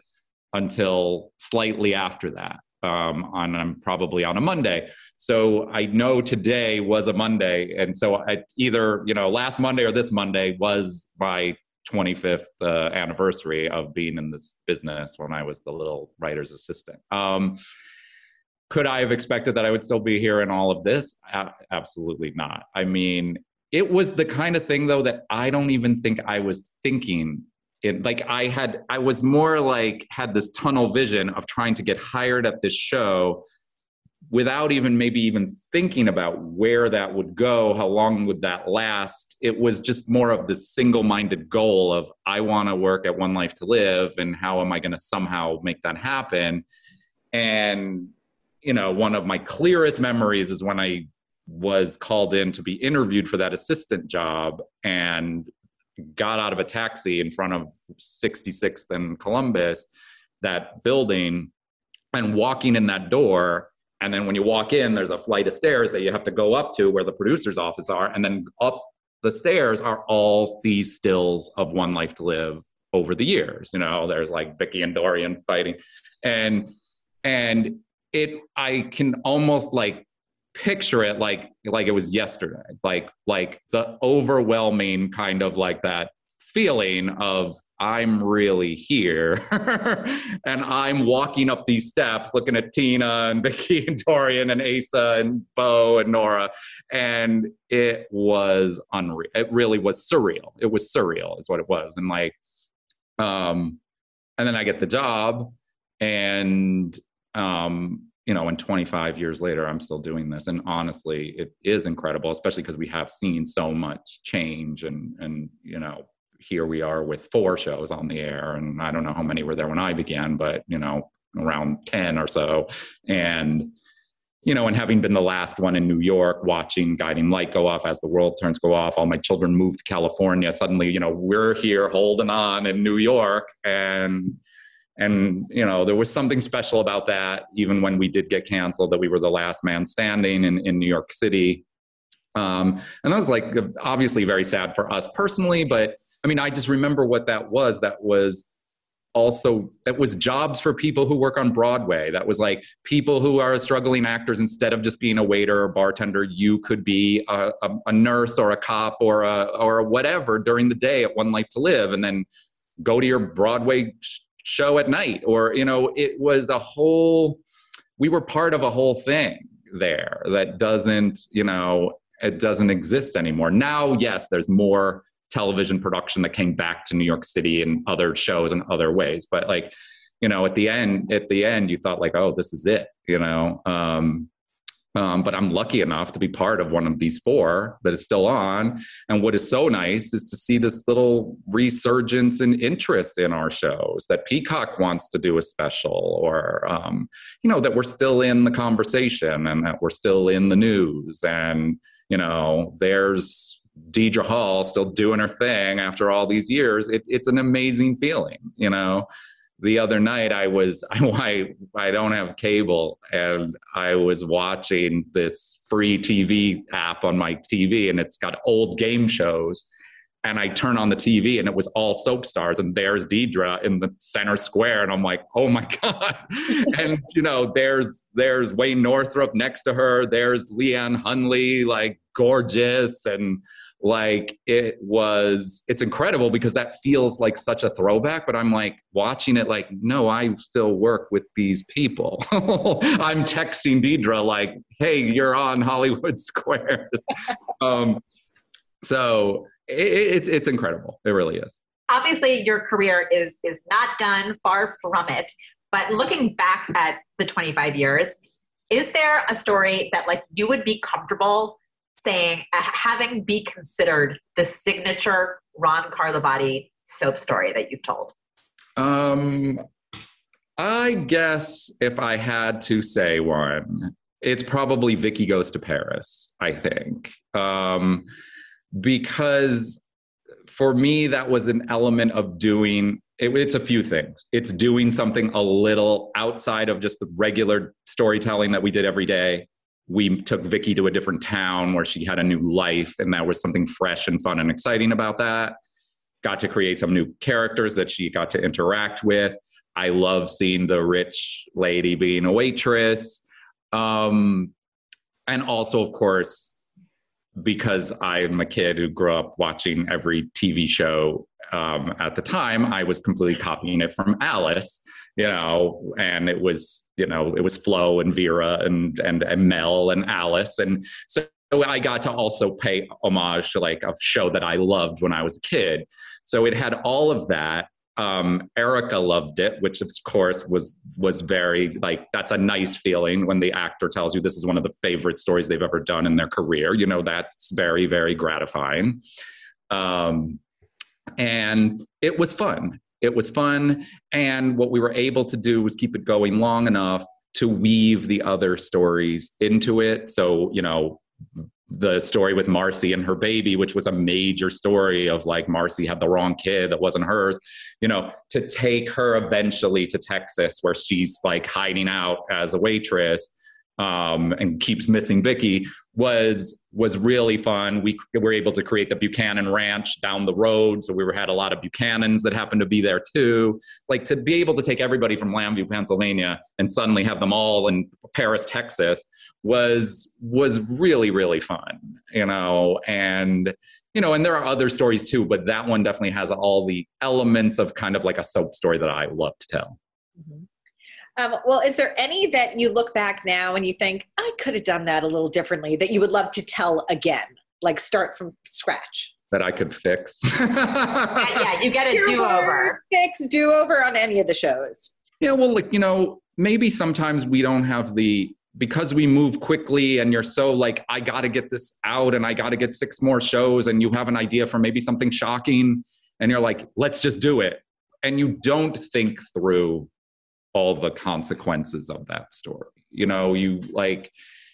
until slightly after that, um, on um, probably on a Monday. So I know today was a Monday. And so I, either, you know, last Monday or this Monday was my twenty-fifth uh, anniversary of being in this business when I was the little writer's assistant. Um, could I have expected that I would still be here in all of this? A- absolutely not. I mean, it was the kind of thing, though, that I don't even think I was thinking. It, like I had, I was more like had this tunnel vision of trying to get hired at this show without even maybe even thinking about where that would go, how long would that last. It was just more of this single-minded goal of, I want to work at One Life to Live, and how am I going to somehow make that happen? And, you know, one of my clearest memories is when I was called in to be interviewed for that assistant job, and got out of a taxi in front of sixty-sixth and Columbus, that building, and walking in that door. And then when you walk in, there's a flight of stairs that you have to go up to where the producer's office are. And then up the stairs are all these stills of One Life to Live over the years. You know, there's like Vicky and Dorian fighting. And, and it, I can almost like picture it like like it was yesterday, like like the overwhelming kind of like that feeling of, I'm really here. And I'm walking up these steps looking at Tina and Vicky and Dorian and Asa and Bo and Nora, and it was unreal. It really was surreal. It was surreal is what it was. And like um and then I get the job, and um you know, and twenty-five years later, I'm still doing this. And honestly, it is incredible, especially because we have seen so much change. And, and, you know, here we are with four shows on the air. And I don't know how many were there when I began, but, you know, around ten or so. And you know, and having been the last one in New York, watching Guiding Light go off as the world turns go off, all my children moved to California. Suddenly, you know, we're here holding on in New York. And, and, you know, there was something special about that, even when we did get canceled, that we were the last man standing in, in New York City. Um, and that was like, obviously very sad for us personally, but I mean, I just remember what that was. That was also, it was jobs for people who work on Broadway. That was like people who are struggling actors. Instead of just being a waiter or bartender, you could be a, a, a nurse or a cop or a, or whatever during the day at One Life to Live, and then go to your Broadway sh- show at night. Or, you know, it was a whole, we were part of a whole thing there that doesn't, you know, it doesn't exist anymore. Now, yes, there's more television production that came back to New York City and other shows and other ways. But like, you know, at the end, at the end, you thought like, oh, this is it, you know? Um, um, but I'm lucky enough to be part of one of these four that is still on. And what is so nice is to see this little resurgence in interest in our shows, that Peacock wants to do a special, or, um, you know, that we're still in the conversation and that we're still in the news. And, you know, there's Deidre Hall still doing her thing after all these years. It, it's an amazing feeling. You know, the other night I was, I, I don't have cable, and I was watching this free T V app on my T V, and it's got old game shows. And I turn on the T V and it was all soap stars, and there's Deidre in the center square. And I'm like, oh my God. And, you know, there's, there's Wayne Northrup next to her. There's Leanne Hunley, like gorgeous. And like, it was, it's incredible because that feels like such a throwback, but I'm like watching it like, no, I still work with these people. I'm texting Deidre like, hey, you're on Hollywood Squares. um, so it, it, it's incredible. It really is. Obviously, your career is is not done, far from it. But looking back at the twenty-five years, is there a story that like you would be comfortable saying, uh, having be considered the signature Ron Carlivati soap story that you've told? Um, I guess if I had to say one, it's probably Vicky Goes to Paris, I think. Um, because for me, that was an element of doing, it, it's a few things. It's doing something a little outside of just the regular storytelling that we did every day. We took Vicky to a different town where she had a new life, and that was something fresh and fun and exciting about that. Got to create some new characters that she got to interact with. I love seeing the rich lady being a waitress. Um, and also, of course, because I'm a kid who grew up watching every T V show um, at the time, I was completely copying it from Alice, you know, and it was, you know, it was Flo and Vera and, and, and Mel and Alice. And so I got to also pay homage to like a show that I loved when I was a kid. So it had all of that. Um, Erica loved it, which of course was, was very like, that's a nice feeling when the actor tells you this is one of the favorite stories they've ever done in their career. You know, that's very, very gratifying. Um, and it was fun. It was fun. And what we were able to do was keep it going long enough to weave the other stories into it. So, you know, the story with Marcy and her baby, which was a major story of like Marcy had the wrong kid that wasn't hers, you know, to take her eventually to Texas where she's like hiding out as a waitress um, and keeps missing Vicky was, was really fun. We were able to create the Buchanan Ranch down the road. So we were, had a lot of Buchanans that happened to be there too. Like to be able to take everybody from Lambview, Pennsylvania and suddenly have them all in Paris, Texas was, was really, really fun, you know, and, you know, and there are other stories too, but that one definitely has all the elements of kind of like a soap story that I love to tell. Mm-hmm. Um, well, is there any that you look back now and you think, I could have done that a little differently, that you would love to tell again, like start from scratch? That I could fix? yeah, yeah, you get a do-over. Fix, do-over on any of the shows. Yeah, well, like, you know, maybe sometimes we don't have the, because we move quickly and you're so like, I got to get this out and I got to get six more shows, and you have an idea for maybe something shocking and you're like, let's just do it. And you don't think through all the consequences of that story. you know, you like,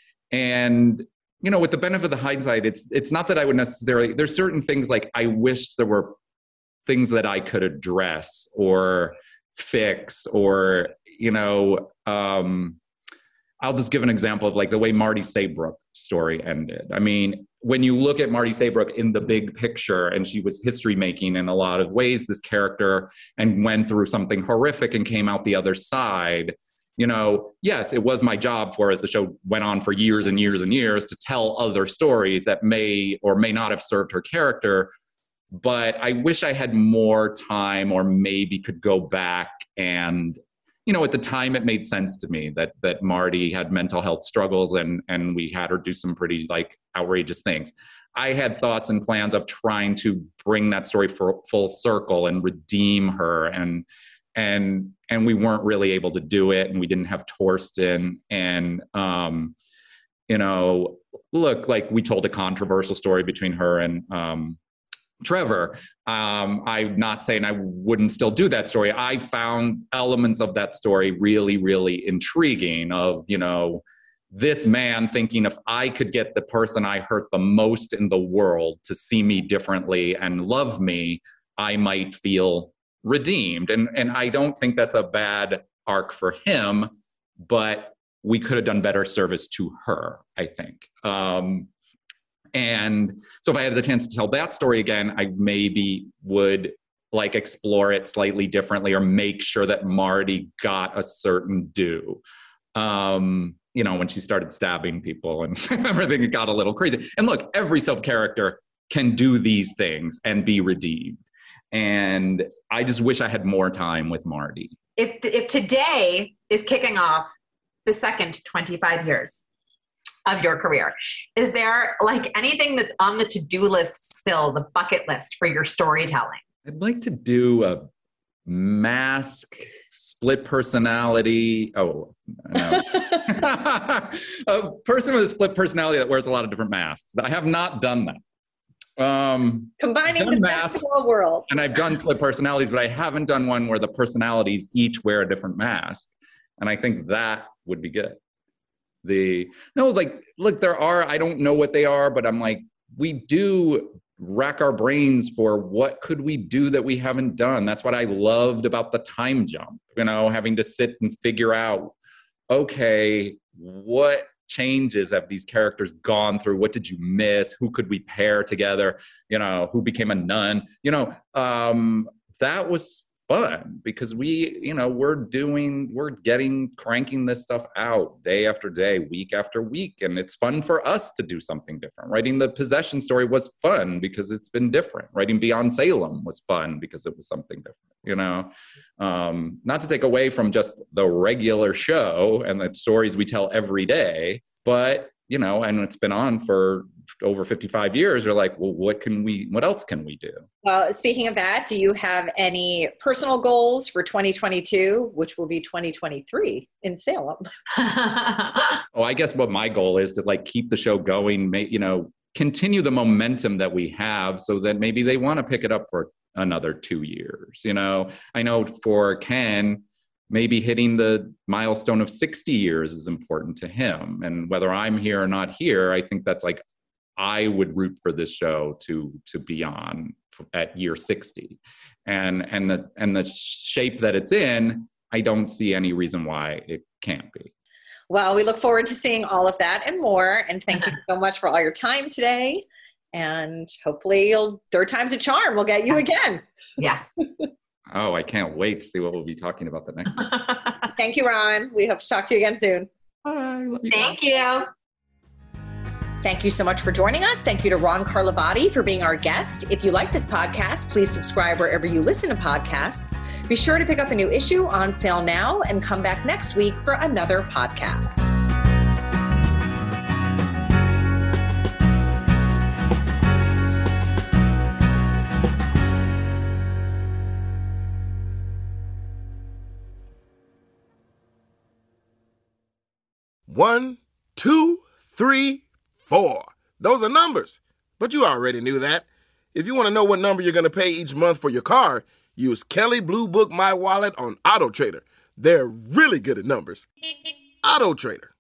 and, you know, with the benefit of the hindsight, it's, it's not that I would necessarily, there's certain things like I wish there were things that I could address or fix or, you know, um, I'll just give an example of like the way Marty Saybrook story ended. I mean, when you look at Marty Saybrook in the big picture, and she was history making in a lot of ways, this character, and went through something horrific and came out the other side, you know, yes, it was my job for, as the show went on for years and years and years, to tell other stories that may or may not have served her character. But I wish I had more time, or maybe could go back and, you know, at the time it made sense to me that that Marty had mental health struggles, and and we had her do some pretty like outrageous things. I had thoughts and plans of trying to bring that story for full circle and redeem her, and and and we weren't really able to do it, and we didn't have Torsten, and um, you know, look, like we told a controversial story between her and um, Trevor. Um, I'm not saying I wouldn't still do that story. I found elements of that story really, really intriguing of, you know, this man thinking if I could get the person I hurt the most in the world to see me differently and love me, I might feel redeemed. And, and I don't think that's a bad arc for him, but we could have done better service to her, I think. Um, And so if I had the chance to tell that story again, I maybe would like explore it slightly differently, or make sure that Marty got a certain due. Um, you know, when she started stabbing people and everything got a little crazy. And look, every soap character can do these things and be redeemed. And I just wish I had more time with Marty. If if today is kicking off the second twenty-five years of your career, is there like anything that's on the to-do list still, the bucket list for your storytelling? I'd like to do a mask, split personality. Oh, no. A person with a split personality that wears a lot of different masks. I have not done that. Um, Combining the best of all worlds. And I've done split personalities, but I haven't done one where the personalities each wear a different mask. And I think that would be good. The no, like, look, there are, I don't know what they are, but I'm like, we do rack our brains for what could we do that we haven't done. That's what I loved about the time jump, you know, having to sit and figure out, okay, what changes have these characters gone through? What did you miss? Who could we pair together? You know, who became a nun? You know, um, that was fun because we, you know, we're doing, we're getting, cranking this stuff out day after day, week after week. And it's fun for us to do something different. Writing the Possession story was fun because it's been different. Writing Beyond Salem was fun because it was something different, you know, um, not to take away from just the regular show and the stories we tell every day, but, you know, and it's been on for over fifty-five years. You're like, well, what can we, what else can we do? Well, speaking of that, do you have any personal goals for twenty twenty-two, which will be twenty twenty-three in Salem? Oh, I guess what my goal is to like keep the show going, may, you know, continue the momentum that we have so that maybe they want to pick it up for another two years. You know, I know for Ken, maybe hitting the milestone of sixty years is important to him. And whether I'm here or not here, I think that's like, I would root for this show to to be on at year sixty. And and the and the shape that it's in, I don't see any reason why it can't be. Well, we look forward to seeing all of that and more. And thank you so much for all your time today. And hopefully you'll, third time's a charm, we'll get you again. Yeah. Oh, I can't wait to see what we'll be talking about the next time. Thank you, Ron. We hope to talk to you again soon. Bye. Love you. Thank you. Thank you so much for joining us. Thank you to Ron Carlivati for being our guest. If you like this podcast, please subscribe wherever you listen to podcasts. Be sure to pick up a new issue on sale now and come back next week for another podcast. One, two, three, four. Those are numbers, but you already knew that. If you want to know what number you're going to pay each month for your car, use Kelley Blue Book My Wallet on Auto Trader. They're really good at numbers. AutoTrader.